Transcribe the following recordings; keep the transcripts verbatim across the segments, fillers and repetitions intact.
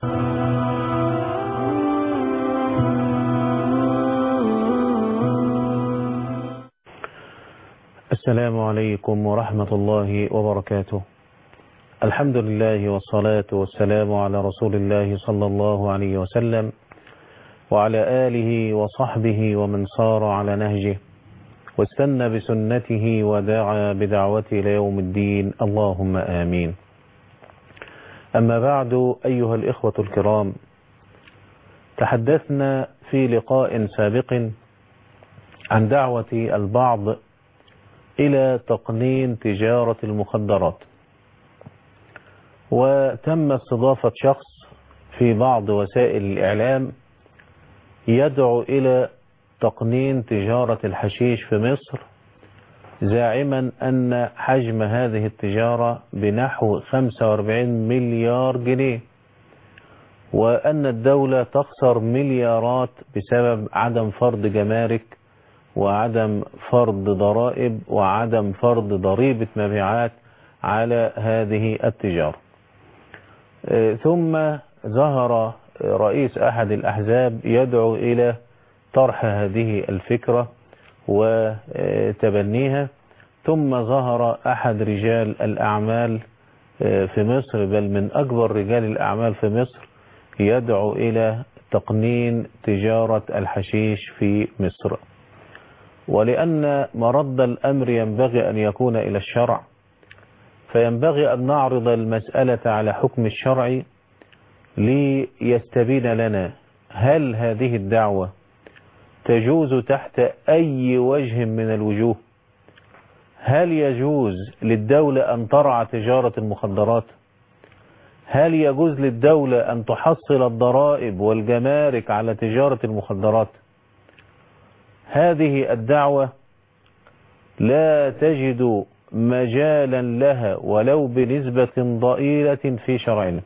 السلام عليكم ورحمة الله وبركاته. الحمد لله والصلاة والسلام على رسول الله صلى الله عليه وسلم وعلى آله وصحبه ومن صار على نهجه واستنى بسنته ودعا بدعوته إلى يوم الدين، اللهم آمين. أما بعد، أيها الإخوة الكرام، تحدثنا في لقاء سابق عن دعوة البعض إلى تقنين تجارة المخدرات، وتم استضافة شخص في بعض وسائل الإعلام يدعو إلى تقنين تجارة الحشيش في مصر، زاعما أن حجم هذه التجارة بنحو خمسة وأربعين مليار جنيه، وأن الدولة تخسر مليارات بسبب عدم فرض جمارك وعدم فرض ضرائب وعدم فرض ضريبة مبيعات على هذه التجارة. ثم ظهر رئيس أحد الأحزاب يدعو إلى طرح هذه الفكرة وتبنيها، ثم ظهر أحد رجال الأعمال في مصر، بل من أكبر رجال الأعمال في مصر، يدعو إلى تقنين تجارة الحشيش في مصر. ولأن مرد الأمر ينبغي أن يكون إلى الشرع، فينبغي أن نعرض المسألة على حكم الشرع ليستبين لنا هل هذه الدعوة تجوز تحت أي وجه من الوجوه. هل يجوز للدولة أن ترعى تجارة المخدرات؟ هل يجوز للدولة أن تحصل الضرائب والجمارك على تجارة المخدرات؟ هذه الدعوة لا تجد مجالا لها ولو بنسبة ضئيلة في شرعنا.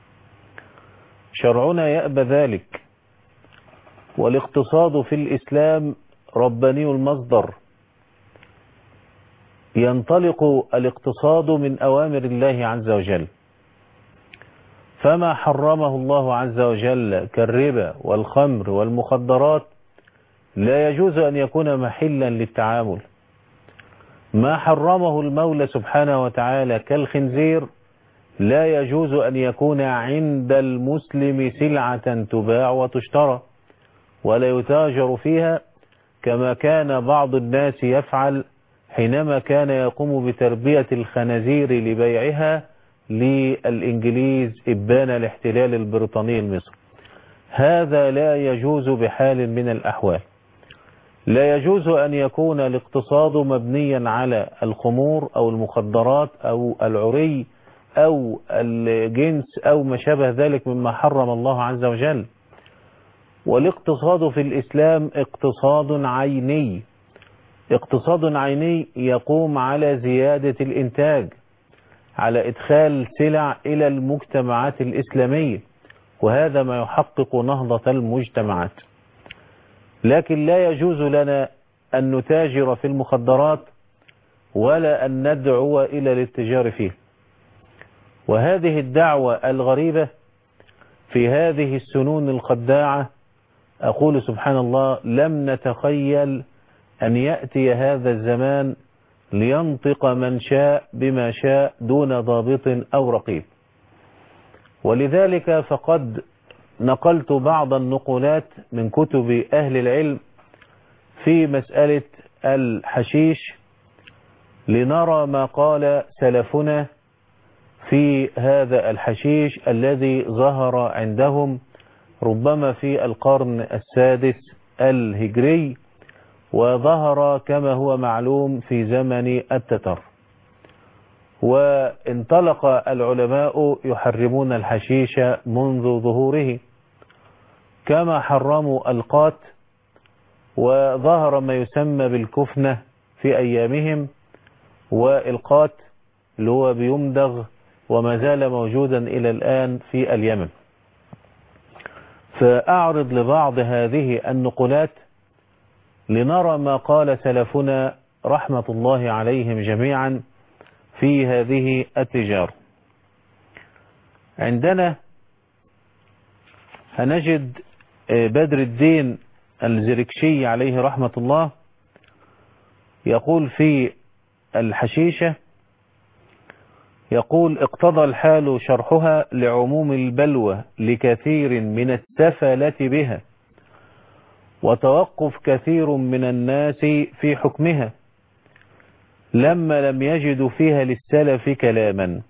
شرعنا يأبى ذلك، والاقتصاد في الإسلام رباني المصدر، ينطلق الاقتصاد من أوامر الله عز وجل، فما حرمه الله عز وجل كالربا والخمر والمخدرات لا يجوز أن يكون محلا للتعامل. ما حرمه المولى سبحانه وتعالى كالخنزير لا يجوز أن يكون عند المسلم سلعة تباع وتشترى ولا يتاجر فيها، كما كان بعض الناس يفعل حينما كان يقوم بتربية الخنازير لبيعها للإنجليز إبان الاحتلال البريطاني المصري. هذا لا يجوز بحال من الأحوال. لا يجوز أن يكون الاقتصاد مبنيا على الخمور أو المخدرات أو العري أو الجنس أو ما شابه ذلك مما حرم الله عز وجل. والاقتصاد في الإسلام اقتصاد عيني، اقتصاد عيني يقوم على زيادة الإنتاج، على إدخال سلع إلى المجتمعات الإسلامية، وهذا ما يحقق نهضة المجتمعات. لكن لا يجوز لنا أن نتاجر في المخدرات ولا أن ندعو إلى الاتجار فيه. وهذه الدعوة الغريبة في هذه السنون الخداعة، أقول سبحان الله، لم نتخيل أن يأتي هذا الزمان لينطق من شاء بما شاء دون ضابط أو رقيب. ولذلك فقد نقلت بعض النقولات من كتب أهل العلم في مسألة الحشيش لنرى ما قال سلفنا في هذا الحشيش الذي ظهر عندهم ربما في القرن السادس الهجري، وظهر كما هو معلوم في زمن التتر. وانطلق العلماء يحرمون الحشيش منذ ظهوره، كما حرموا القات، وظهر ما يسمى بالكفنة في أيامهم، والقات اللي هو بيمدغ وما زال موجودا إلى الآن في اليمن. فأعرض لبعض هذه النقولات لنرى ما قال سلفنا رحمة الله عليهم جميعا في هذه التجارة. عندنا هنجد بدر الدين الزركشي عليه رحمة الله يقول في الحشيشة، يقول اقتضى الحال شرحها لعموم البلوى لكثير من السفلة بها، وتوقف كثير من الناس في حكمها لما لم يجدوا فيها للسلف كلاما.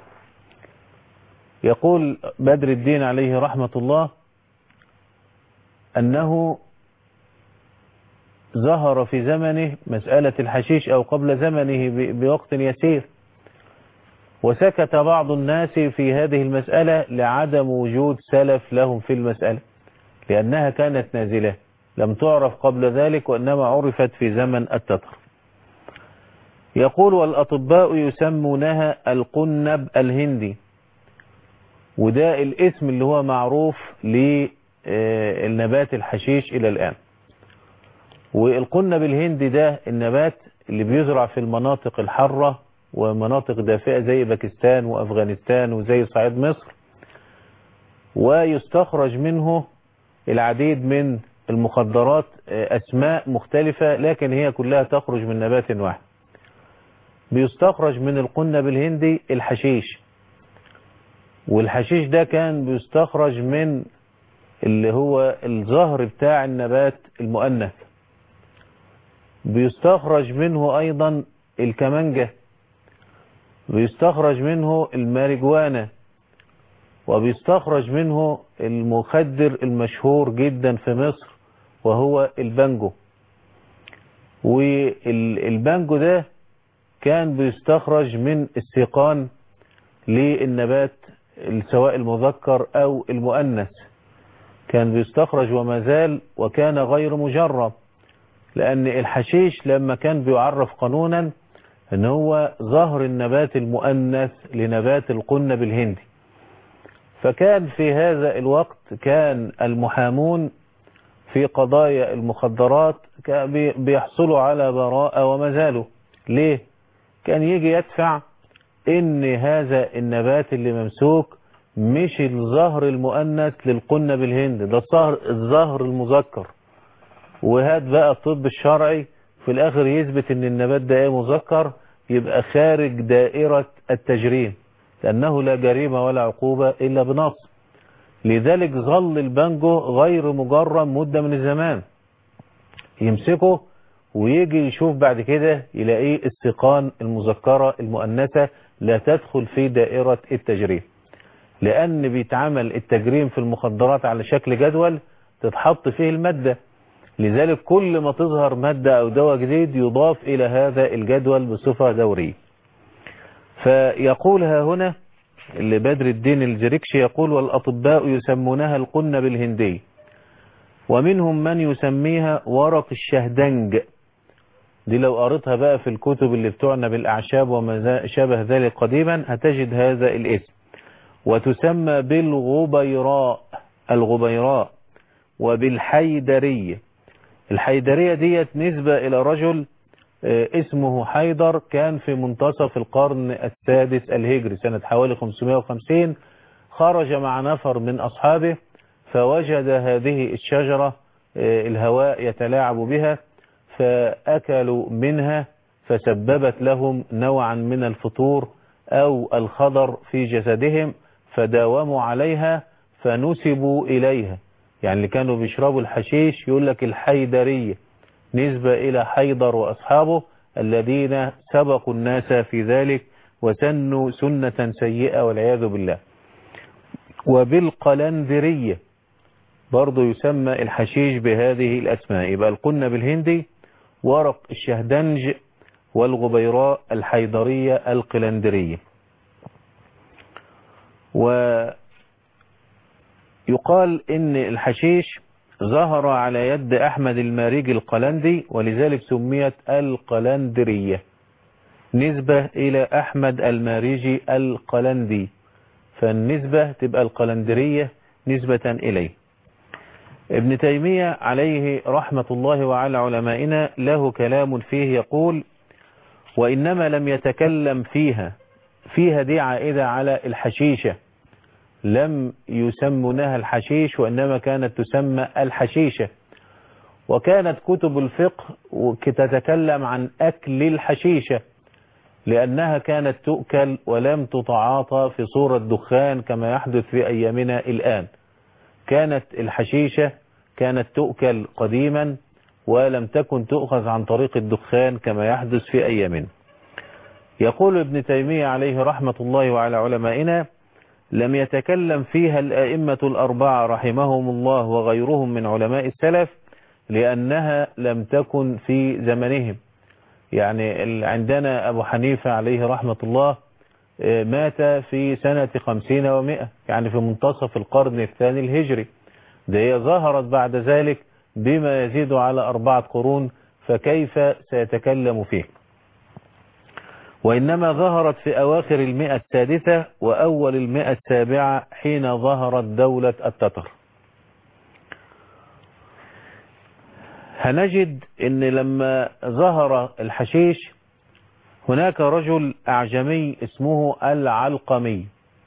يقول بدر الدين عليه رحمة الله أنه ظهر في زمنه مسألة الحشيش أو قبل زمنه بوقت يسير، وسكت بعض الناس في هذه المسألة لعدم وجود سلف لهم في المسألة، لأنها كانت نازلة لم تعرف قبل ذلك وإنما عرفت في زمن التتر. يقول والأطباء يسمونها القنب الهندي، وده الاسم اللي هو معروف للنبات الحشيش إلى الآن. والقنب الهندي ده النبات اللي بيزرع في المناطق الحارة ومناطق دافئة زي باكستان وأفغانستان وزي صعيد مصر، ويستخرج منه العديد من المخدرات أسماء مختلفة لكن هي كلها تخرج من نبات واحد. بيستخرج من القنب الهندي الحشيش، والحشيش ده كان بيستخرج من اللي هو الزهر بتاع النبات المؤنث. بيستخرج منه أيضا الكمانجة، بيستخرج منه الماريجوانا، وبيستخرج منه المخدر المشهور جدا في مصر وهو البانجو. والبانجو ده كان بيستخرج من السيقان للنبات سواء المذكر أو المؤنث، كان بيستخرج وما زال وكان غير مجرب، لأن الحشيش لما كان بيعرف قانونا ان هو ظهر النبات المؤنث لنبات القنب الهندي. فكان في هذا الوقت كان المحامون في قضايا المخدرات بيحصلوا على براءة وما زالوا. ليه؟ كان يجي يدفع ان هذا النبات اللي ممسوك مش الزهر المؤنث للقنب الهندي، ده الزهر المذكر، وهات بقى الطب الشرعي في الاخر يثبت ان النبات ده ايه مذكر، يبقى خارج دائرة التجريم، لانه لا جريمة ولا عقوبة الا بنص. لذلك ظل البانجو غير مجرم مدة من الزمان، يمسكه ويجي يشوف بعد كده يلاقيه السيقان المذكرة المؤنثة لا تدخل في دائرة التجريم، لان بيتعمل التجريم في المخدرات على شكل جدول تتحط فيه المادة. لذلك كل ما تظهر مادة أو دواء جديد يضاف إلى هذا الجدول بصفة دورية. فيقولها هنا اللي بدر الدين الزركشي يقول والأطباء يسمونها القنب الهندي، ومنهم من يسميها ورق الشهدنج. دي لو قريتها بقى في الكتب اللي بتعنى بالأعشاب وما شابه ذلك قديما هتجد هذا الاسم. وتسمى بالغبيراء، الغبيراء، وبالحيدرية. الحيدرية ديت نسبة إلى رجل اسمه حيدر، كان في منتصف القرن السادس الهجري سنة حوالي خمسمائة وخمسين، خرج مع نفر من أصحابه فوجد هذه الشجرة الهواء يتلاعب بها فأكلوا منها فسببت لهم نوعا من الفطور أو الخضر في جسدهم، فداوموا عليها فنسبوا إليها. يعني اللي كانوا بيشربوا الحشيش يقول لك الحيدرية، نسبة إلى حيدر وأصحابه الذين سبقوا الناس في ذلك وسنوا سنة سيئة والعياذ بالله. وبالقلندرية برضو يسمى الحشيش بهذه الأسماء، يبقى القنب الهندي، ورق الشهدنج، والغبيراء، الحيدرية، القلندرية. ويقال إن الحشيش ظهر على يد أحمد الماريجي القلندي ولذلك سميت القلندرية، نسبة إلى أحمد الماريجي القلندي، فالنسبة تبقى القلندرية نسبة إليه. ابن تيمية عليه رحمة الله وعلى علمائنا له كلام فيه يقول وإنما لم يتكلم فيها، فيها دي عائدة على الحشيشة، لم يسمونها الحشيش وإنما كانت تسمى الحشيشة. وكانت كتب الفقه تتكلم عن أكل الحشيشة لأنها كانت تؤكل ولم تتعاطى في صورة دخان كما يحدث في أيامنا الآن. كانت الحشيشة كانت تؤكل قديما ولم تكن تؤخذ عن طريق الدخان كما يحدث في أيامنا. يقول ابن تيمية عليه رحمة الله وعلى علمائنا: لم يتكلم فيها الآئمة الأربعة رحمهم الله وغيرهم من علماء السلف لأنها لم تكن في زمنهم. يعني عندنا أبو حنيفة عليه رحمة الله مات في سنة خمسين ومئة، يعني في منتصف القرن الثاني الهجري. ده هي ظهرت بعد ذلك بما يزيد على أربعة قرون، فكيف سيتكلم فيه؟ وإنما ظهرت في أواخر المئة السادسة وأول المئة السابعة حين ظهرت دولة التتر. هنجد أن لما ظهر الحشيش هناك رجل أعجمي اسمه العلقمي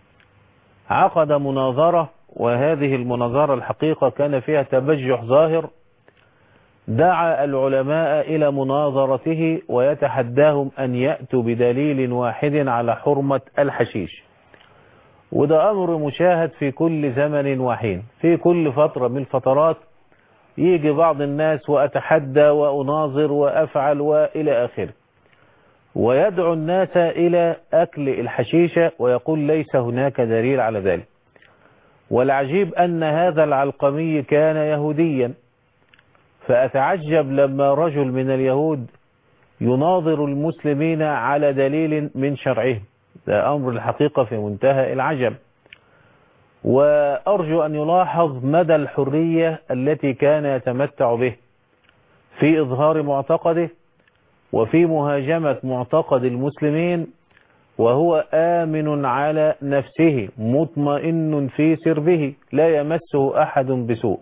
عقد مناظرة، وهذه المناظرة الحقيقة كان فيها تبجح ظاهر. دعا العلماء إلى مناظرته ويتحداهم أن يأتوا بدليل واحد على حرمة الحشيش. وده أمر مشاهد في كل زمن وحين، في كل فترة من الفترات يجي بعض الناس وأتحدى وأناظر وأفعل وإلى آخره، ويدعو الناس إلى أكل الحشيشة ويقول ليس هناك دليل على ذلك. والعجيب أن هذا العلقمي كان يهوديا، فأتعجب لما رجل من اليهود يناظر المسلمين على دليل من شرعهم. ده أمر الحقيقة في منتهى العجب. وأرجو أن يلاحظ مدى الحرية التي كان يتمتع به في إظهار معتقده وفي مهاجمة معتقد المسلمين، وهو آمن على نفسه مطمئن في سربه لا يمسه أحد بسوء.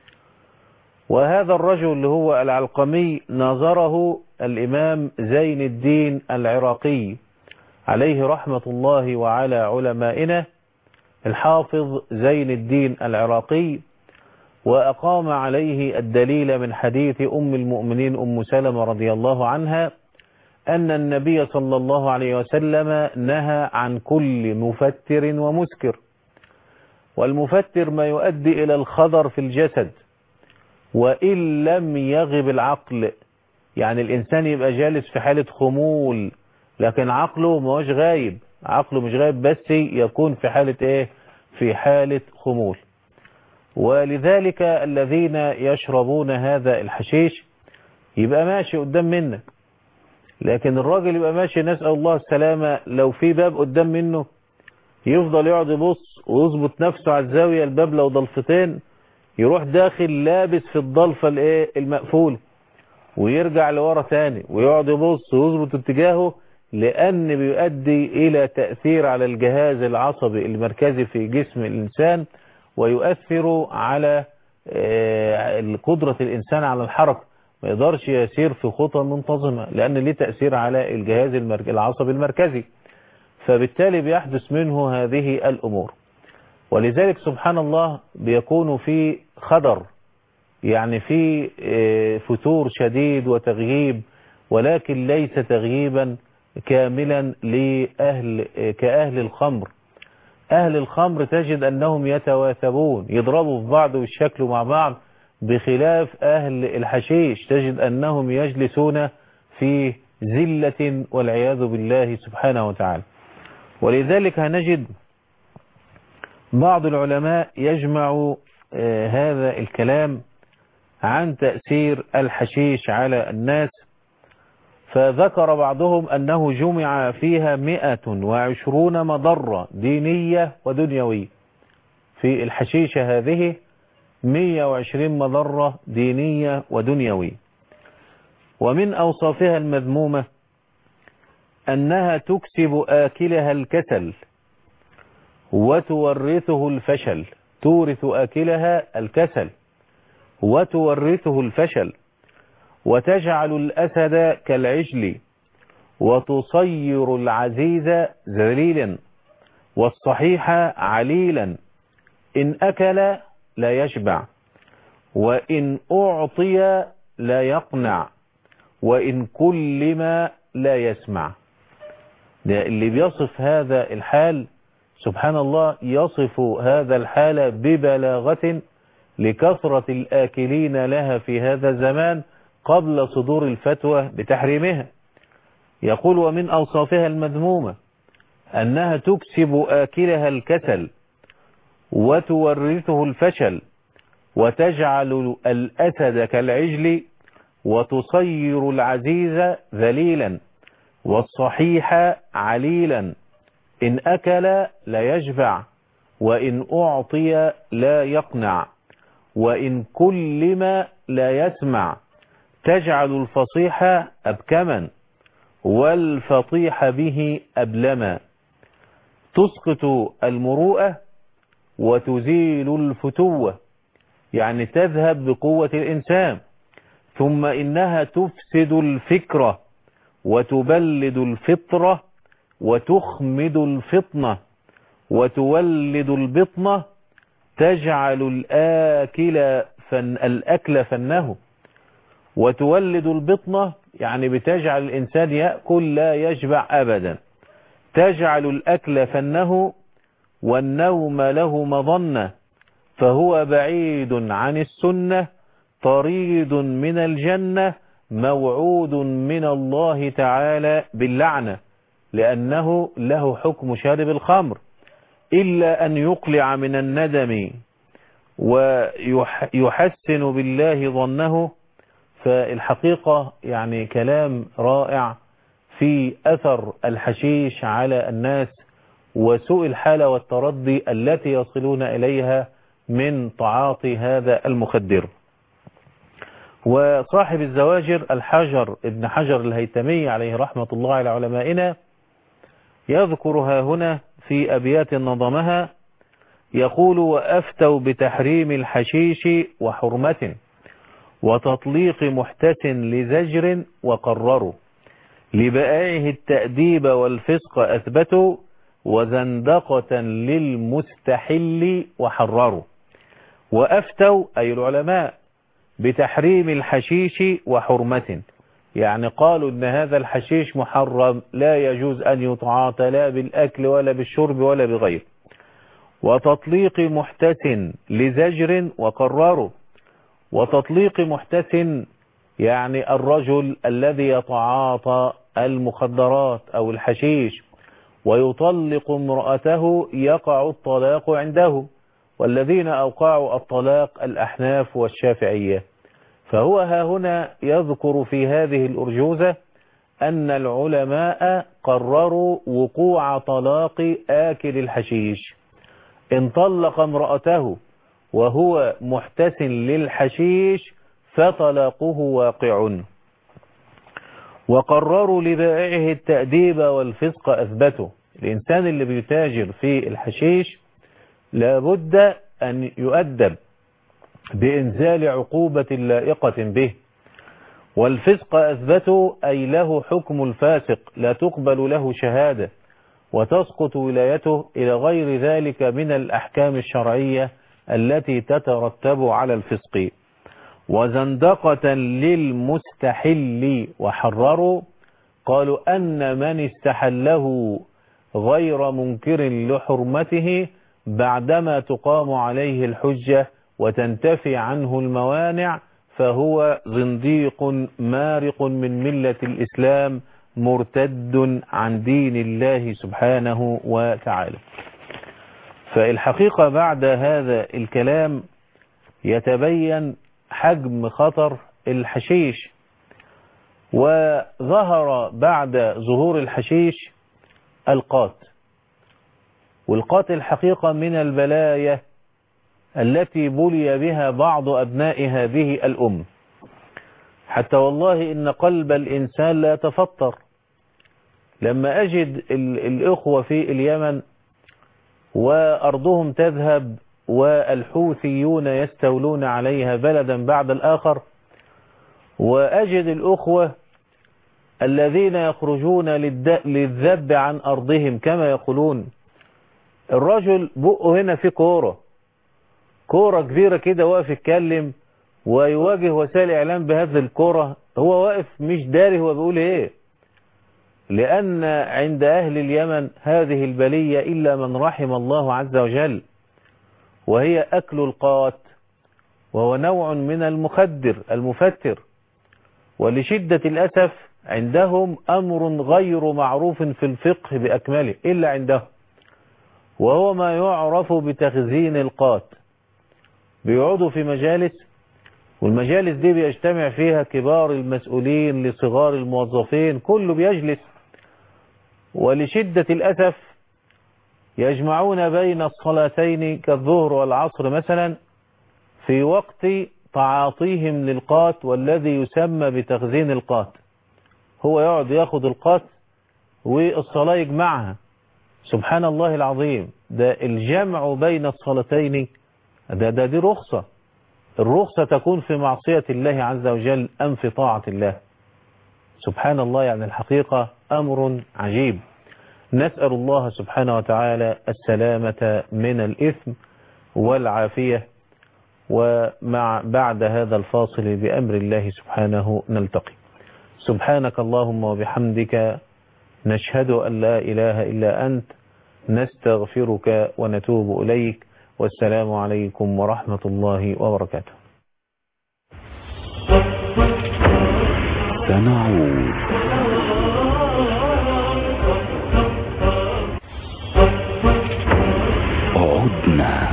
وهذا الرجل اللي هو العلقمي نظره الإمام زين الدين العراقي عليه رحمة الله وعلى علمائنا، الحافظ زين الدين العراقي، وأقام عليه الدليل من حديث أم المؤمنين أم سلمة رضي الله عنها أن النبي صلى الله عليه وسلم نهى عن كل مفتر ومسكر. والمفتر ما يؤدي إلى الخضر في الجسد وإن لم يغب العقل، يعني الإنسان يبقى جالس في حالة خمول لكن عقله ما هوش غايب، عقله مش غايب بس يكون في حالة إيه؟ في حالة خمول. ولذلك الذين يشربون هذا الحشيش يبقى ماشي قدام منك، لكن الراجل يبقى ماشي نسأل الله السلامة لو في باب قدام منه يفضل يقعد يبص ويظبط نفسه على الزاوية، الباب لو ضلفتين يروح داخل لابس في الضلفة الايه المقفول ويرجع لورا تاني ويقعد يبص ويظبط اتجاهه، لأن بيؤدي إلى تأثير على الجهاز العصبي المركزي في جسم الإنسان، ويؤثر على قدرة الإنسان على الحركة، ما يقدرش يسير في خطى منتظمة لأن ليه تأثير على الجهاز العصبي المركزي، فبالتالي بيحدث منه هذه الأمور. ولذلك سبحان الله بيكون في خدر، يعني في فتور شديد وتغييب، ولكن ليس تغييبا كاملا لأهل كأهل الخمر. أهل الخمر تجد أنهم يتواثبون يضربوا في بعض ويشكلوا مع بعض، بخلاف أهل الحشيش تجد أنهم يجلسون في ذلة والعياذ بالله سبحانه وتعالى. ولذلك هنجد بعض العلماء يجمع هذا الكلام عن تأثير الحشيش على الناس، فذكر بعضهم أنه جمع فيها مئة وعشرون مضرة دينية ودنيوية. في الحشيشة هذه مئة وعشرين مضرة دينية ودنيوية. ومن أوصافها المذمومة أنها تكسب آكلها الكسل وتورثه الفشل، تورث آكلها الكسل وتورثه الفشل، وتجعل الأسد كالعجل وتصير العزيز ذليلا والصحيح عليلا، إن أكل لا يشبع، وإن أعطي لا يقنع، وإن كلم لا يسمع. ده اللي بيصف هذا الحال سبحان الله، يصف هذا الحال ببلاغة لكثرة الآكلين لها في هذا الزمان قبل صدور الفتوى بتحريمها. يقول: ومن أوصافها المذمومة أنها تكسب آكلها الكسل وتورثه الفشل، وتجعل الأسد كالعجل، وتصير العزيز ذليلا، والصحيح عليلا، إن أكل لا يشبع، وإن أعطي لا يقنع، وإن كلم لا يسمع، تجعل الفصيح أبكما، والفطيح به أبلما، تسقط المروءة وتزيل الفتوة، يعني تذهب بقوة الإنسان. ثم إنها تفسد الفكرة وتبلد الفطرة وتخمد الفطنة وتولد البطنة، تجعل الآكل فن الأكل فنه، وتولد البطنة يعني بتجعل الإنسان يأكل لا يشبع أبدا، تجعل الأكل فنه، والنوم له مظنة، فهو بعيد عن السنة، طريد من الجنة، موعود من الله تعالى باللعنة، لأنه له حكم شارب الخمر، إلا أن يقلع من الندم ويحسن بالله ظنه. فالحقيقة يعني كلام رائع في أثر الحشيش على الناس وسوء الحالة والتردي التي يصلون إليها من تعاطي هذا المخدر. وصاحب الزواجر الحجر ابن حجر الهيتمي عليه رحمة الله على علمائنا يذكرها هنا في أبيات نظمها، يقول: وأفتوا بتحريم الحشيش وحرمة، وتطليق محتس لزجر، وقرروا لبائعه التأديب والفسق أثبتوا، وزندقة للمستحل وحرروا. وأفتوا أي العلماء بتحريم الحشيش وحرمة، يعني قالوا إن هذا الحشيش محرم، لا يجوز أن يتعاطى لا بالأكل ولا بالشرب ولا بغيره. وتطليق محتس لزجر، وقرروا. وتطليق محتس يعني الرجل الذي يتعاطى المخدرات أو الحشيش ويطلق امرأته يقع الطلاق عنده، والذين أوقعوا الطلاق الأحناف والشافعية. فهو ها هنا يذكر في هذه الأرجوزة أن العلماء قرروا وقوع طلاق آكل الحشيش، إن طلق امرأته وهو محتس للحشيش فطلاقه واقع. وقرروا لبائعه التأديب والفسق أثبتوا، الإنسان اللي بيتاجر في الحشيش لابد أن يؤدب بإنزال عقوبة لائقة به. والفسق أثبتوا أي له حكم الفاسق، لا تقبل له شهادة، وتسقط ولايته إلى غير ذلك من الأحكام الشرعية التي تترتب على الفسق. وزندقة للمستحل وحرروا، قالوا أن من استحله غير منكر لحرمته بعدما تقام عليه الحجة وتنتفي عنه الموانع فهو زنديق مارق من ملة الإسلام مرتد عن دين الله سبحانه وتعالى. فالحقيقة بعد هذا الكلام يتبين حجم خطر الحشيش. وظهر بعد ظهور الحشيش القات، والقات الحقيقة من البلايا التي بلي بها بعض أبناء هذه الأم، حتى والله إن قلب الإنسان لا يتفطر لما أجد الإخوة في اليمن وأرضهم تذهب والحوثيون يستولون عليها بلدا بعد الآخر، وأجد الأخوة الذين يخرجون للذب عن أرضهم كما يقولون الرجل بقه هنا في كورة كورة كبيرة كده واقف يتكلم ويواجه وسائل اعلام بهذه الكورة، هو واقف مش داري هو بيقول ايه. لان عند اهل اليمن هذه البلية الا من رحم الله عز وجل، وهي اكل القات، وهو نوع من المخدر المفتر. ولشدة الاسف عندهم امر غير معروف في الفقه باكمله الا عندهم، وهو ما يعرف بتخزين القات. بيقعدوا في مجالس، والمجالس دي بيجتمع فيها كبار المسؤولين لصغار الموظفين، كله بيجلس. ولشدة الأسف يجمعون بين الصلاتين كالظهر والعصر مثلا في وقت تعاطيهم للقات والذي يسمى بتخزين القات. هو يقعد ياخد القات والصلاة يجمعها. سبحان الله العظيم، ده الجمع بين الصلاتين ده, ده دي رخصة. الرخصة تكون في معصية الله عز وجل أم في طاعة الله. سبحان الله، يعني الحقيقة أمر عجيب. نسأل الله سبحانه وتعالى السلامة من الإثم والعافية. ومع بعد هذا الفاصل بأمر الله سبحانه نلتقي. سبحانك اللهم وبحمدك، نشهد أن لا إله إلا أنت، نستغفرك ونتوب إليك. والسلام عليكم ورحمة الله وبركاته. سنعود. عدنا.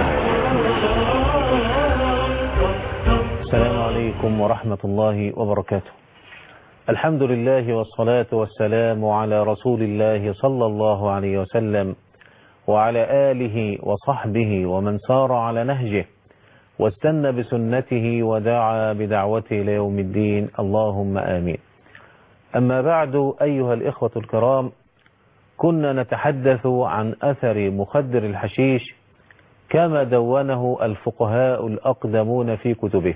السلام عليكم ورحمة الله وبركاته. الحمد لله والصلاة والسلام على رسول الله صلى الله عليه وسلم وعلى آله وصحبه ومن سار على نهجه واستنى بسنته ودعا بدعوته إلى يوم الدين، اللهم آمين. أما بعد، أيها الإخوة الكرام، كنا نتحدث عن أثر مخدر الحشيش كما دونه الفقهاء الأقدمون في كتبه.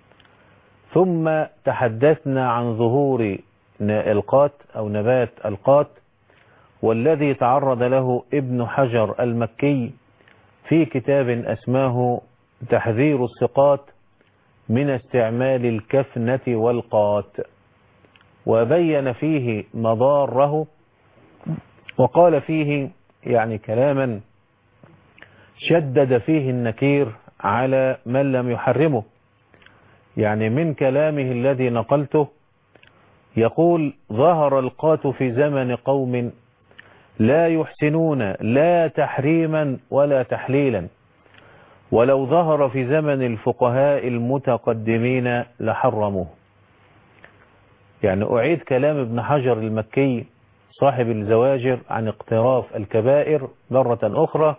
ثم تحدثنا عن ظهور القات أو نبات القات، والذي تعرض له ابن حجر المكي في كتاب اسماه تحذير الثقات من استعمال الكفنة والقات، وبين فيه مضاره، وقال فيه يعني كلاما شدد فيه النكير على من لم يحرمه. يعني من كلامه الذي نقلته يقول: ظهر القات في زمن قوم لا يحسنون لا تحريما ولا تحليلا، ولو ظهر في زمن الفقهاء المتقدمين لحرموه. يعني أعيد كلام ابن حجر المكي صاحب الزواجر عن اقتراف الكبائر مرة أخرى.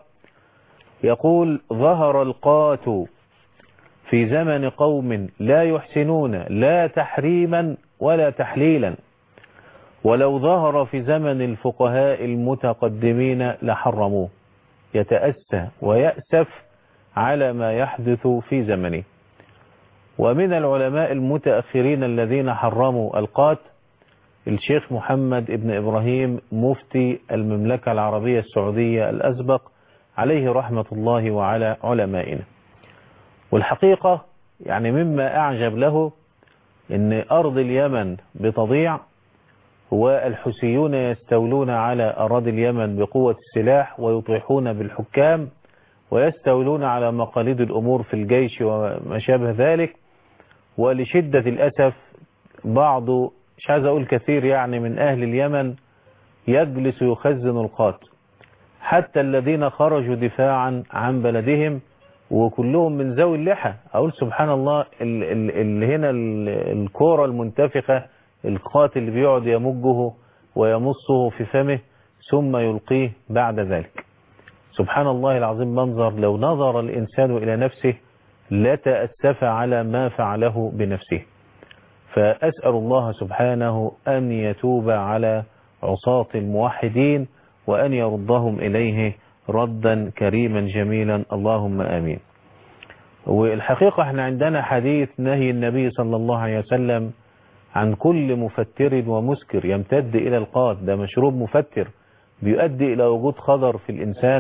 يقول: ظهر القات في زمن قوم لا يحسنون لا تحريما ولا تحليلا، ولو ظهر في زمن الفقهاء المتقدمين لحرموه. يتأسى ويأسف على ما يحدث في زمنه. ومن العلماء المتأخرين الذين حرموا القات الشيخ محمد ابن إبراهيم مفتي المملكة العربية السعودية الأسبق عليه رحمة الله وعلى علمائنا. والحقيقة يعني مما أعجب له إن أرض اليمن بتضيع، والحوثيون يستولون على أراضي اليمن بقوة السلاح ويطيحون بالحكام ويستولون على مقاليد الأمور في الجيش وما شابه ذلك. ولشدة الأسف بعض، مش عايز أقول كثير يعني، من أهل اليمن يجلس يخزن القات، حتى الذين خرجوا دفاعا عن بلدهم وكلهم من ذوي اللحى. أقول سبحان الله، ال ال ال هنا الكورة المنتفخة، القات اللي بيقعد يمجه ويمصه في فمه ثم يلقيه بعد ذلك. سبحان الله العظيم، منظر لو نظر الإنسان إلى نفسه لتأسف على ما فعله بنفسه. فأسأل الله سبحانه أن يتوب على عصاة الموحدين وأن يردهم إليه ردا كريما جميلا، اللهم آمين. والحقيقة احنا عندنا حديث نهي النبي صلى الله عليه وسلم عن كل مفتر ومسكر يمتد إلى القات. ده مشروب مفتر بيؤدي إلى وجود خضر في الإنسان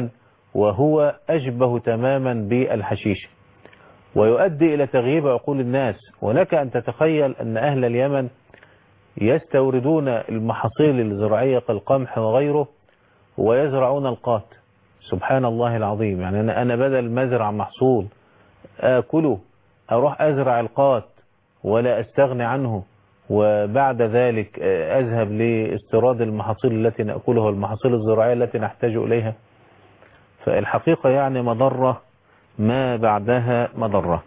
وهو أشبه تماما بالحشيش، ويؤدي إلى تغييب عقول الناس. ولك أن تتخيل أن أهل اليمن يستوردون المحاصيل الزراعية كالقمح وغيره ويزرعون القات. سبحان الله العظيم. يعني أنا, أنا بدل ما أزرع محصول آكله أروح أزرع القات ولا أستغني عنه، وبعد ذلك أذهب لاستيراد المحاصيل التي نأكلها والمحاصيل الزراعية التي نحتاج إليها. فالحقيقة يعني مضرة ما بعدها مضرة.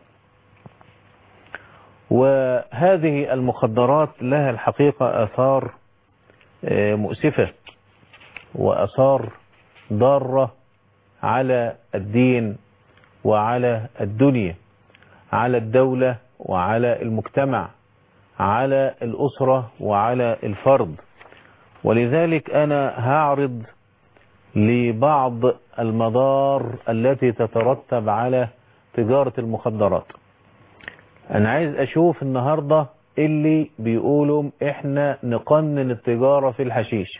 وهذه المخدرات لها الحقيقة آثار مؤسفة وآثار ضارة على الدين وعلى الدنيا، على الدولة وعلى المجتمع، على الأسرة وعلى الفرد. ولذلك أنا هعرض لبعض المضار التي تترتب على تجارة المخدرات. أنا عايز أشوف النهاردة اللي بيقولوا إحنا نقنن التجارة في الحشيش.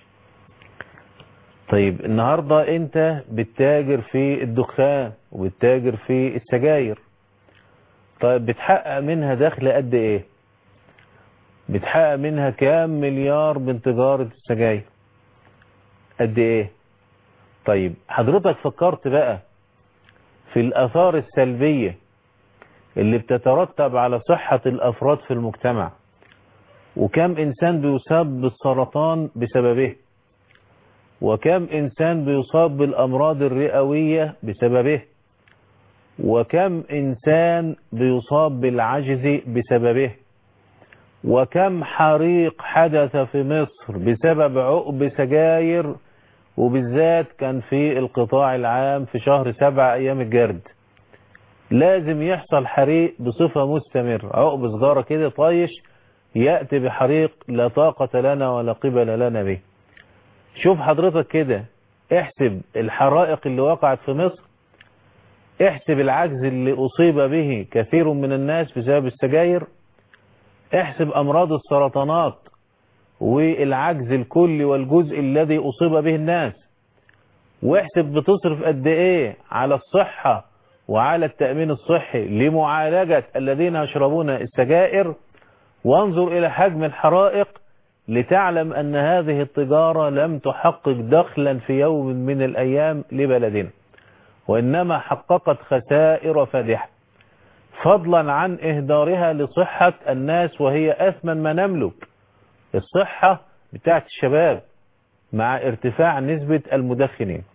طيب النهاردة أنت بتتاجر في الدخان وبتتاجر في السجاير، طيب بتحقق منها دخل قد إيه؟ بتحقق منها كام مليار من تجارة السجاير؟ قد إيه؟ طيب حضرتك فكرت بقى في الآثار السلبية اللي بتترتب على صحة الأفراد في المجتمع، وكم إنسان بيصاب بالسرطان بسببه، وكم إنسان بيصاب بالأمراض الرئوية بسببه، وكم إنسان بيصاب بالعجز بسببه، وكم حريق حدث في مصر بسبب عقب سجاير، وبالذات كان في القطاع العام في شهر سبعة أيام الجرد لازم يحصل حريق بصفة مستمرة. عقب سجارة كده طايش يأتي بحريق لا طاقة لنا ولا قبل لنا به. شوف حضرتك كده، احسب الحرائق اللي وقعت في مصر، احسب العجز اللي أصيب به كثير من الناس بسبب السجاير، احسب أمراض السرطانات والعجز الكلي والجزء الذي أصيب به الناس، واحسب بتصرف قد ايه على الصحة وعلى التأمين الصحي لمعالجة الذين يشربون السجائر، وانظر إلى حجم الحرائق لتعلم أن هذه التجارة لم تحقق دخلا في يوم من الأيام لبلدنا، وإنما حققت خسائر فادحة، فضلا عن إهدارها لصحة الناس وهي أثمن ما نملك، الصحة بتاعت الشباب مع ارتفاع نسبة المدخنين.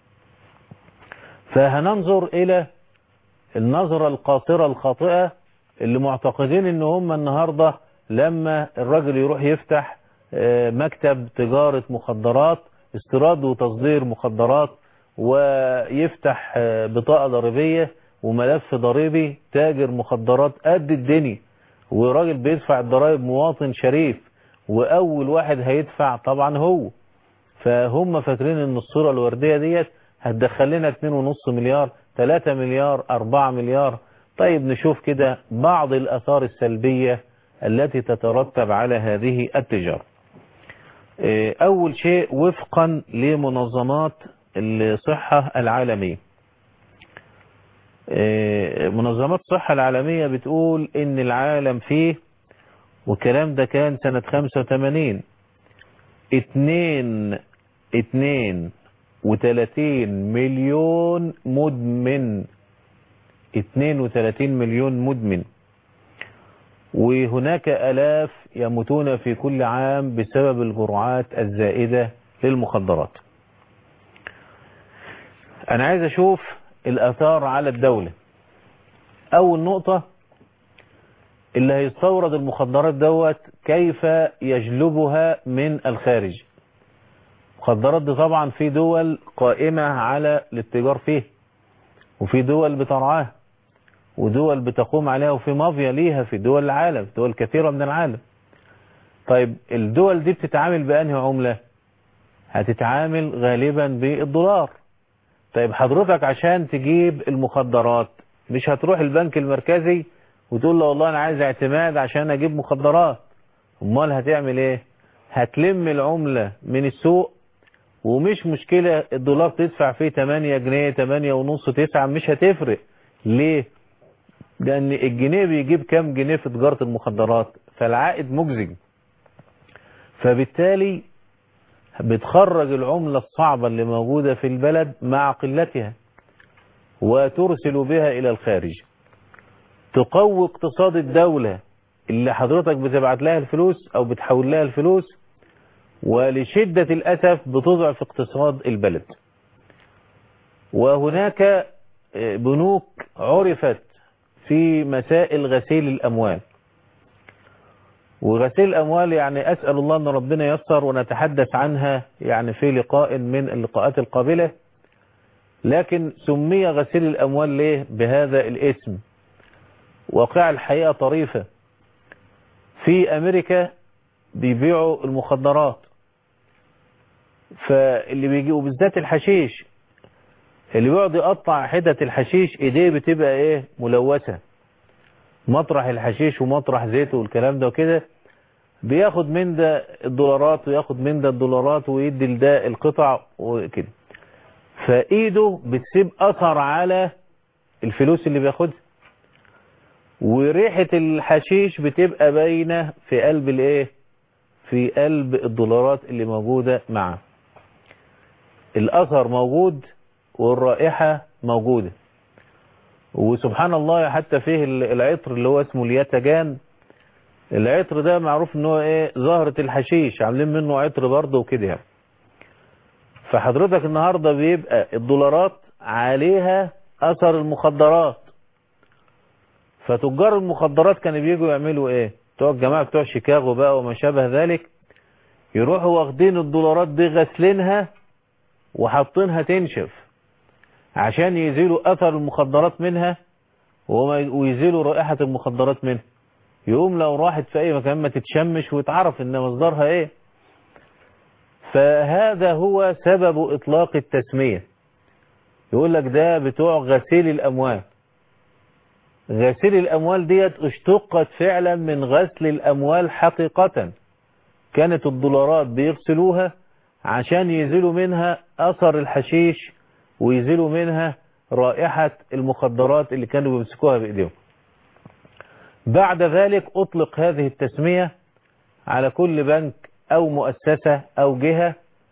فهننظر إلى النظرة القاصرة الخاطئة اللي معتقدين ان هم النهاردة لما الراجل يروح يفتح مكتب تجارة مخدرات، استيراد وتصدير مخدرات، ويفتح بطاقة ضريبية وملف ضريبي، تاجر مخدرات قد الدنيا، وراجل بيدفع الضرائب مواطن شريف، واول واحد هيدفع طبعا هو. فهم فاكرين ان الصورة الوردية ديت هتدخل لنا اتنين ونص مليار، تلاتة مليار، أربعة مليار. طيب نشوف كده بعض الآثار السلبية التي تترتب على هذه التجارة. أول شيء وفقا لمنظمات الصحة العالمية، منظمات الصحة العالمية بتقول إن العالم فيه، والكلام ده كان سنة خمسة وثمانين، اتنين اتنين وثلاثين مليون مدمن، اتنين وثلاثين مليون مدمن، وهناك آلاف يموتون في كل عام بسبب الجرعات الزائدة للمخدرات. أنا عايز أشوف الآثار على الدولة. أول نقطة، اللي هيستورد المخدرات دوت كيف يجلبها من الخارج. المخدرات دي طبعا في دول قائمة على الاتجار فيه، وفي دول بترعاها، ودول بتقوم عليها، وفي مافيا ليها في دول العالم، في دول كثيرة من العالم. طيب الدول دي بتتعامل بأنهي عملة؟ هتتعامل غالبا بالدولار. طيب حضرتك عشان تجيب المخدرات مش هتروح البنك المركزي وتقول له والله انا عايز اعتماد عشان اجيب مخدرات، امال هتعمل ايه؟ هتلم العملة من السوق ومش مشكلة الدولار تدفع فيه تمانية جنيه تمانية ونص تسعة، مش هتفرق. ليه؟ لأن الجنيه بيجيب كام جنيه في تجارة المخدرات، فالعائد مجزي. فبالتالي بتخرج العملة الصعبة اللي موجودة في البلد مع قلتها وترسل بها إلى الخارج، تقوي اقتصاد الدولة اللي حضرتك بتبعت لها الفلوس أو بتحول لها الفلوس، ولشدة الأسف بتضعف اقتصاد البلد. وهناك بنوك عرفت في مسائل غسيل الأموال، وغسيل الأموال يعني أسأل الله أن ربنا ييسر ونتحدث عنها يعني في لقاء من اللقاءات القابلة. لكن سمي غسيل الأموال ليه بهذا الاسم؟ واقع الحقيقة طريفة. في أمريكا بيبيعوا المخدرات، فاللي بيجي وبالذات الحشيش، اللي بيقعد يقطع حتة الحشيش ايديه بتبقى ايه ملوثة، مطرح الحشيش ومطرح زيته والكلام ده وكده، بياخد من ده الدولارات وياخد من ده الدولارات ويدي لده القطع وكده، فايده بتسيب اثر على الفلوس اللي بياخدها، وريحة الحشيش بتبقى باينة في قلب الايه في قلب الدولارات اللي موجودة معه. الاثر موجود والرائحة موجودة. وسبحان الله حتى فيه العطر اللي هو اسمه اليتجان، العطر ده معروف ان هو ايه زهرة الحشيش، عاملين منه عطر برضه وكده يعني. فحضرتك النهاردة بيبقى الدولارات عليها اثر المخدرات، فتجار المخدرات كانوا بيجوا يعملوا ايه؟ بتوع الجماعة بتوع شيكاغو بقى وما شابه ذلك، يروحوا واخدين الدولارات دي غسلينها وحاطينها تنشف عشان يزيلوا اثر المخدرات منها ويزيلوا رائحة المخدرات منها. يقوم لو راحت في اي مكان ما تتشمش وتعرف ان مصدرها ايه. فهذا هو سبب اطلاق التسمية. يقول لك ده بتوع غسيل الاموال. غسيل الاموال ديت اشتقت فعلا من غسل الاموال حقيقة. كانت الدولارات بيغسلوها عشان يزيلوا منها اثر الحشيش ويزيلوا منها رائحة المخدرات اللي كانوا بيمسكوها بايديهم. بعد ذلك اطلق هذه التسمية على كل بنك او مؤسسة او جهة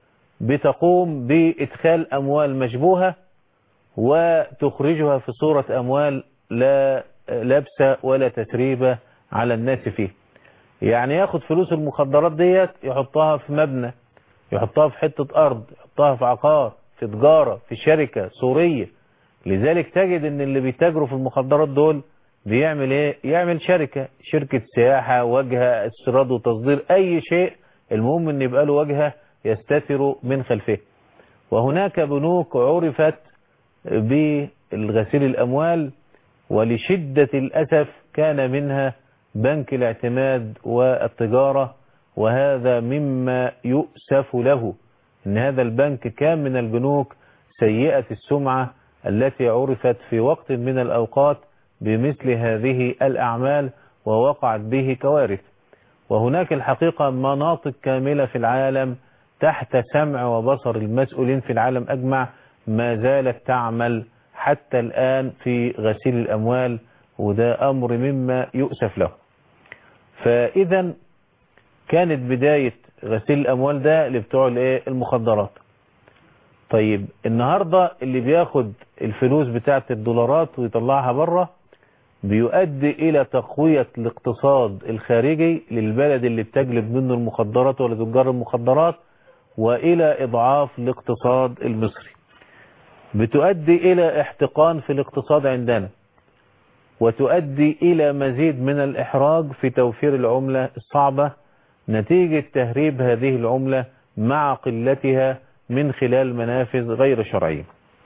بتقوم بادخال اموال مشبوهة وتخرجها في صورة اموال لا لبسة ولا تسريبة على الناس فيه. يعني ياخد فلوس المخدرات ديت يحطها في مبنى، يحطها في حتة ارض، يحطها في عقار، في تجارة، في شركة سورية. لذلك تجد ان اللي بيتاجروا في المخدرات دول بيعمل ايه؟ يعمل شركة شركة سياحة، واجهة استيراد وتصدير، اي شيء، المهم ان يبقى له واجهة يستتر من خلفه. وهناك بنوك عرفت بالغسيل الاموال، ولشدة الاسف كان منها بنك الاعتماد والتجارة، وهذا مما يؤسف له، ان هذا البنك كان من البنوك سيئة السمعة التي عرفت في وقت من الاوقات بمثل هذه الاعمال ووقعت به كوارث. وهناك الحقيقة مناطق كاملة في العالم تحت سمع وبصر المسؤولين في العالم اجمع ما زالت تعمل حتى الان في غسيل الاموال، وده امر مما يؤسف له. فاذا كانت بداية غسيل الاموال ده لبتوع الايه المخدرات. طيب النهاردة اللي بياخد الفلوس بتاعت الدولارات ويطلعها بره بيؤدي الى تقوية الاقتصاد الخارجي للبلد اللي بتجلب منه المخدرات ولا تجار المخدرات، والى اضعاف الاقتصاد المصري. بتؤدي الى احتقان في الاقتصاد عندنا، وتؤدي الى مزيد من الاحراج في توفير العملة الصعبة نتيجة تهريب هذه العملة مع قلتها من خلال منافذ غير شرعية.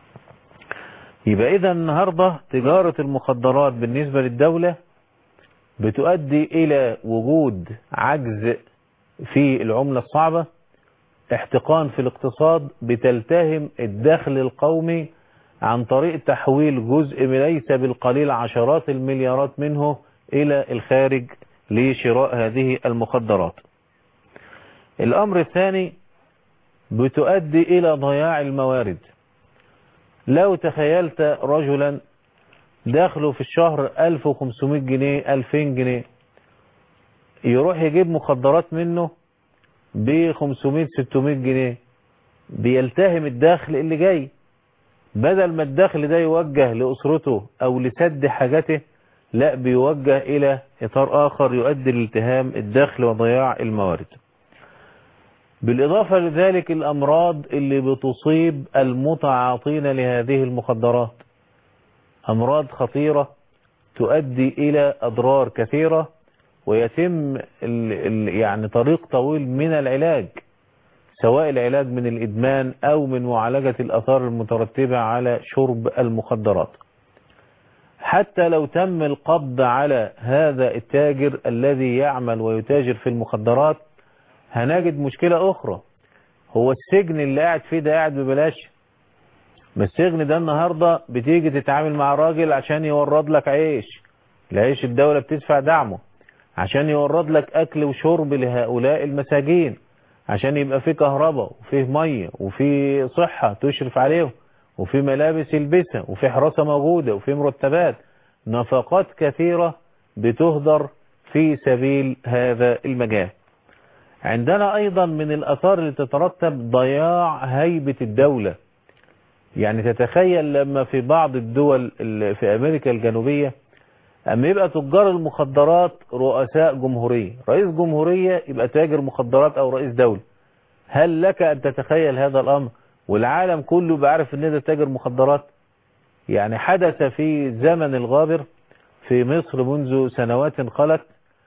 يبقى إذا النهاردة تجارة المخدرات بالنسبة للدولة بتؤدي إلى وجود عجز في العملة الصعبة، احتقان في الاقتصاد، بتلتهم الدخل القومي عن طريق تحويل جزء ليس بالقليل عشرات المليارات منه إلى الخارج لشراء هذه المخدرات. الأمر الثاني بتؤدي إلى ضياع الموارد. لو تخيلت رجلا دخله في الشهر ألف وخمسمائة جنيه ألفين جنيه، يروح يجيب مخدرات منه ب خمسمائة ستمائة جنيه، بيلتهم الدخل اللي جاي. بدل ما الدخل ده يوجه لأسرته أو لسد حاجته، لا، بيوجه إلى إطار آخر يؤدي لالتهام الدخل وضياع الموارد. بالإضافة لذلك الأمراض اللي بتصيب المتعاطين لهذه المخدرات، أمراض خطيرة تؤدي إلى أضرار كثيرة، ويتم ال ال يعني طريق طويل من العلاج، سواء العلاج من الإدمان أو من معالجة الآثار المترتبة على شرب المخدرات. حتى لو تم القبض على هذا التاجر الذي يعمل ويتاجر في المخدرات، هنجد مشكلة أخرى. هو السجن اللي قاعد فيه ده قاعد ببلاش؟ ما السجن ده النهاردة بتيجي تتعامل مع راجل عشان يورد لك عيش، العيش الدولة بتدفع دعمه، عشان يورد لك أكل وشرب لهؤلاء المساجين، عشان يبقى فيه كهرباء وفيه مية وفيه صحة تشرف عليهم وفيه ملابس يلبسها وفيه حراسة موجودة وفيه مرتبات، نفقات كثيرة بتهدر في سبيل هذا المجال. عندنا أيضا من الأثار اللي تترتب ضياع هيبة الدولة. يعني تتخيل لما في بعض الدول في أمريكا الجنوبية أما يبقى تجار المخدرات رؤساء جمهورية، رئيس جمهورية يبقى تاجر مخدرات أو رئيس دولة، هل لك أن تتخيل هذا الأمر؟ والعالم كله بعرف أن ده تاجر مخدرات. يعني حدث في زمن الغابر في مصر منذ سنوات خلت،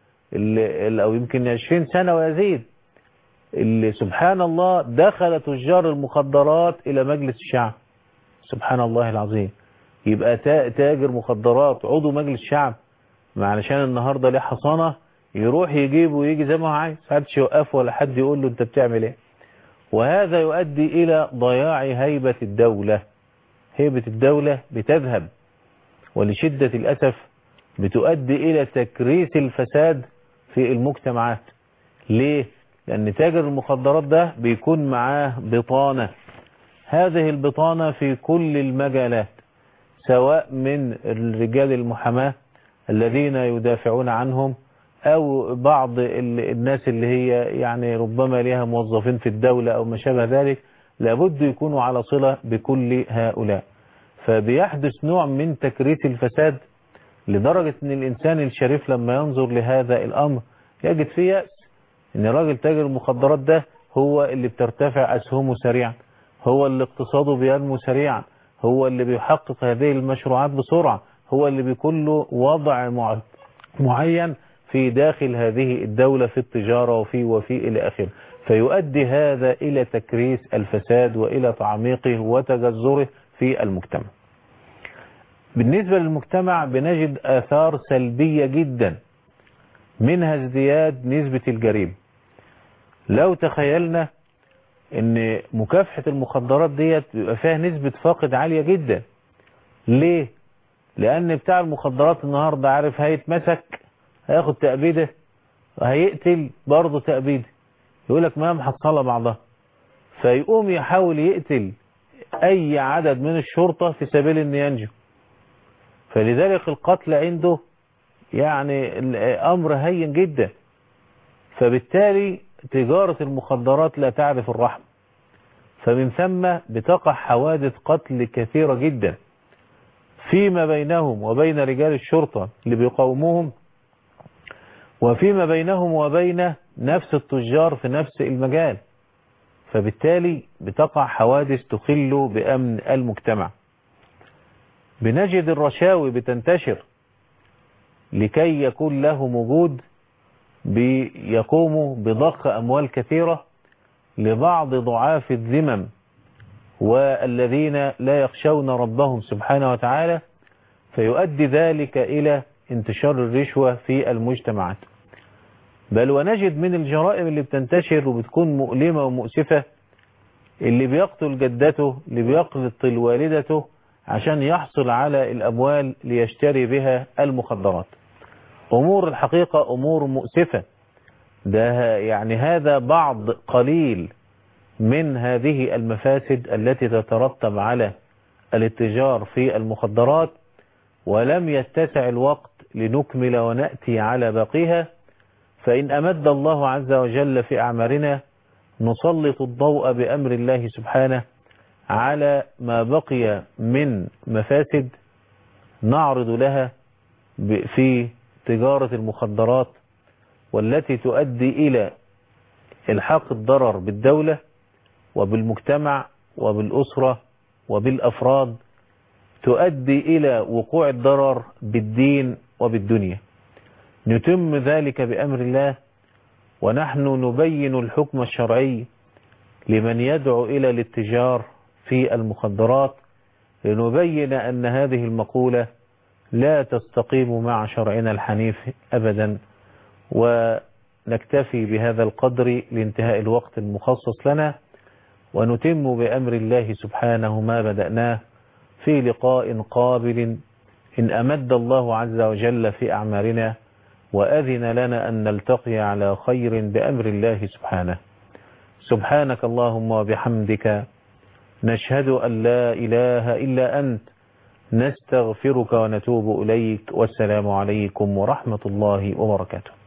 أو يمكن عشرين سنة ويزيد، اللي سبحان الله دخل تجار المخدرات إلى مجلس الشعب. سبحان الله العظيم، يبقى تاجر مخدرات عضو مجلس الشعب، علشان النهاردة ليه حصانة يروح يجيب ويجي زي ما هو عايز، محدش يوقفه ولا حد يقول له انت بتعمل ايه. وهذا يؤدي إلى ضياع هيبة الدولة. هيبة الدولة بتذهب، ولشدة الأسف بتؤدي إلى تكريس الفساد في المجتمعات. ليه؟ لأن تاجر المخدرات ده بيكون معاه بطانة، هذه البطانة في كل المجالات، سواء من الرجال المحاماة الذين يدافعون عنهم، أو بعض الناس اللي هي يعني ربما لها موظفين في الدولة أو ما شابه ذلك، لابد يكونوا على صلة بكل هؤلاء. فبيحدث نوع من تكريس الفساد، لدرجة أن الإنسان الشريف لما ينظر لهذا الأمر يجد فيه يأس، أن راجل تاجر المخدرات ده هو اللي بترتفع أسهمه سريعا، هو اللي اقتصاده بينمو سريعا، هو اللي بيحقق هذه المشروعات بسرعة، هو اللي بيكون له وضع معين في داخل هذه الدولة في التجارة وفي وفي إلى آخره. فيؤدي هذا إلى تكريس الفساد وإلى تعميقه وتجذره في المجتمع. بالنسبة للمجتمع بنجد آثار سلبية جدا، منها ازدياد نسبة الجريمة. لو تخيلنا ان مكافحة المخدرات ديت بيبقى فيها نسبة فاقد عالية جدا. ليه؟ لان بتاع المخدرات النهاردة عارف هيتمسك هياخد تأبيده، هيقتل برضه تأبيده، يقولك ما محصلة بعضها، فيقوم يحاول يقتل اي عدد من الشرطة في سبيل ان ينجو. فلذلك القتل عنده يعني امر هين جدا. فبالتالي تجارة المخدرات لا تعرف الرحمة، فمن ثم بتقع حوادث قتل كثيرة جدا فيما بينهم وبين رجال الشرطة اللي بيقاوموهم، وفيما بينهم وبين نفس التجار في نفس المجال. فبالتالي بتقع حوادث تخل بأمن المجتمع. بنجد الرشاوي بتنتشر لكي يكون لهم وجود، بيقوموا بضخ أموال كثيرة لبعض ضعاف الذمم والذين لا يخشون ربهم سبحانه وتعالى، فيؤدي ذلك إلى انتشار الرشوة في المجتمعات. بل ونجد من الجرائم اللي بتنتشر وبتكون مؤلمة ومؤسفة، اللي بيقتل جدته، اللي بيقتل والدته عشان يحصل على الأموال ليشتري بها المخدرات. أمور الحقيقة أمور مؤسفة. ده يعني هذا بعض قليل من هذه المفاسد التي تترتب على الاتجار في المخدرات، ولم يتسع الوقت لنكمل ونأتي على باقيها، فإن أمد الله عز وجل في أعمارنا نسلط الضوء بأمر الله سبحانه على ما بقي من مفاسد نعرض لها في تجارة المخدرات، والتي تؤدي إلى الحاق الضرر بالدولة وبالمجتمع وبالأسرة وبالأفراد، تؤدي إلى وقوع الضرر بالدين وبالدنيا. نتم ذلك بأمر الله، ونحن نبين الحكم الشرعي لمن يدعو إلى الاتجار في المخدرات، لنبين أن هذه المقولة لا تستقيم مع شرعنا الحنيف أبدا. ونكتفي بهذا القدر لانتهاء الوقت المخصص لنا، ونتم بأمر الله سبحانه ما بدأناه في لقاء قابل إن أمد الله عز وجل في أعمارنا وأذن لنا أن نلتقي على خير بأمر الله سبحانه. سبحانك اللهم وبحمدك، نشهد أن لا إله إلا أنت، نستغفرك ونتوب إليك، والسلام عليكم ورحمة الله وبركاته.